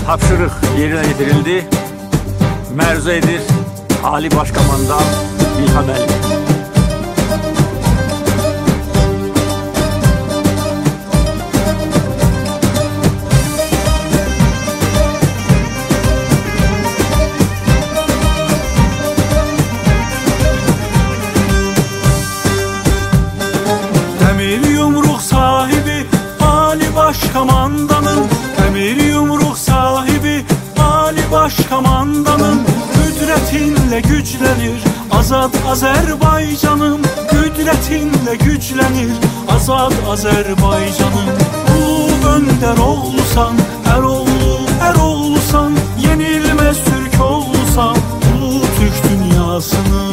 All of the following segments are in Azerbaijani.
Tapşırıq yerine getirildi. Mərzu edir Ali Başkomandan İlham Əliyev. Demir yumruq sahibi Ali Başkomandanın, demir yumruq sahibi Ali Başkomandanın, qüdrətinlə güclənir azad Azərbaycanım, qüdrətinlə güclənir azad Azərbaycanım. Ulu öndər oğlusan, ər oğlusan, yenilməz türk oğlusan, ulu türk dünyasının.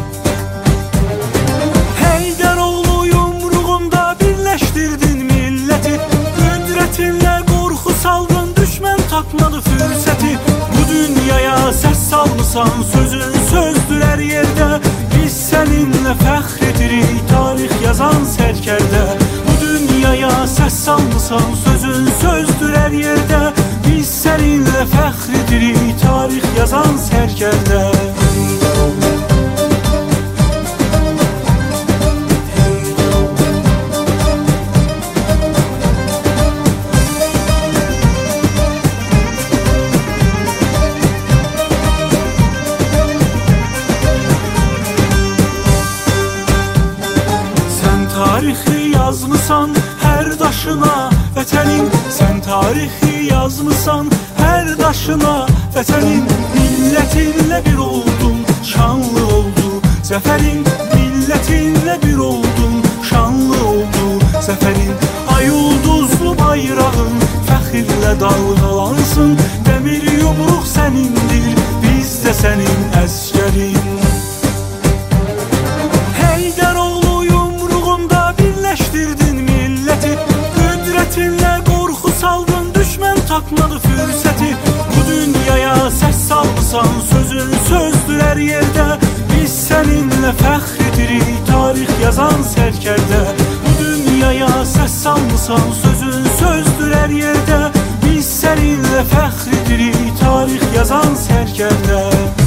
Tapmadı fürsəti, bu dünyaya səs salmısan, sözün sözdür hər yerdə. Biz səninlə fəxr edirik, tarix yazan sərkərdə. Bu dünyaya səs salmısan, sözün sözdür hər yerdə. Biz səninlə fəxr edirik, tarix yazan sərkərdə. Tarixi yazmısan hər daşına vətənin, sən tarixi yazmısan hər daşına vətənin. Millətinlə bir oldun, şanlı oldu zəfərin, millətinlə bir oldun, şanlı oldu zəfərin. Ay ulduzlu bayrağın fəxirlə dalğalansın, dəmir yumruq sənindir, biz də sənin əsgərin. Tapmadı fürsəti, bu dünyaya səs salmısan, sözün sözdür hər yerdə. Biz səninlə fəxr edirik, tarix yazan sərkərdə. Bu dünyaya səs salmısan, sözün sözdür hər yerdə. Biz səninlə fəxr edirik, tarix yazan sərkərdə.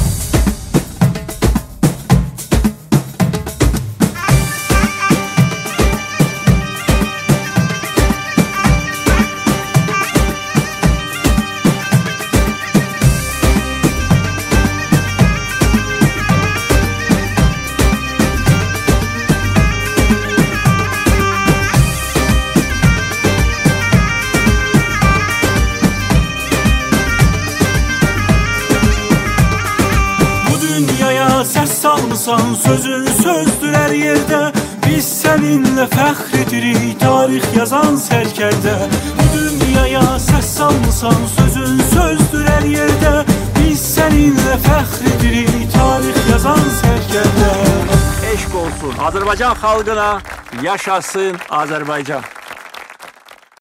Səs salmısan, sözün sözdür hər yerdə. Biz səninlə fəxr edirik, tarix yazan sərkərdə. Bu dünyaya səs salmısan, sözün sözdür hər yerdə. Biz səninlə fəxr edirik, tarix yazan sərkərdə. Eşq olsun Azərbaycan xalqına, yaşasın Azərbaycan.